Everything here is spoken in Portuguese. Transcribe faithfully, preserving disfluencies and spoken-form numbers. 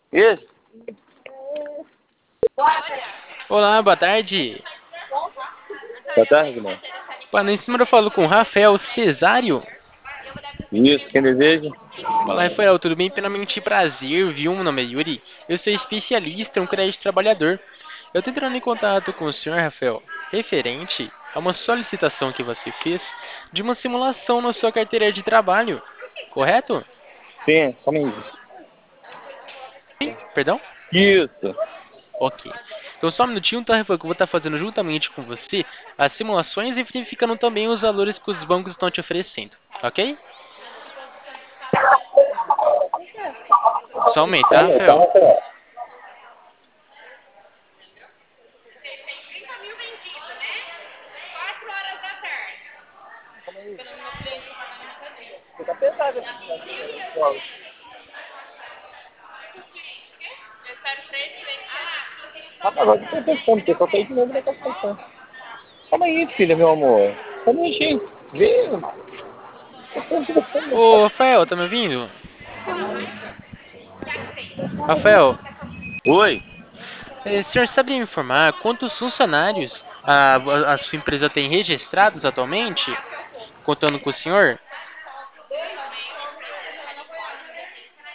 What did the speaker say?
Isso? Olá, boa tarde. Boa tarde, Guilherme. Boa noite, senhor. Eu falo com Rafael Cesário. Isso, quem deseja? Olá, Rafael, tudo bem? Primeiramente, prazer, viu? Meu nome é Yuri. Eu sou especialista em um crédito trabalhador. Eu tô entrando em contato com o senhor, Rafael, referente a uma solicitação que você fez de uma simulação na sua carteira de trabalho, correto? Sim, calma aí. Sim, perdão? Isso. Ok. Então só um minutinho, tá, Rafael, que eu vou estar fazendo juntamente com você as simulações e verificando também os valores que os bancos estão te oferecendo, ok? Só um momento, tá, Calma, Rafael? calma, calma. Fica pesado aqui. Rapaz, agora eu tô pensando, o pessoal tá aí de novo na captação. Calma aí, filha, meu amor. Calma aí, gente. Vê. Ô, Rafael, tá me ouvindo? Rafael, Oi? eh, o senhor sabe me informar quantos funcionários a, a sua empresa tem registrados atualmente? Contando com o senhor?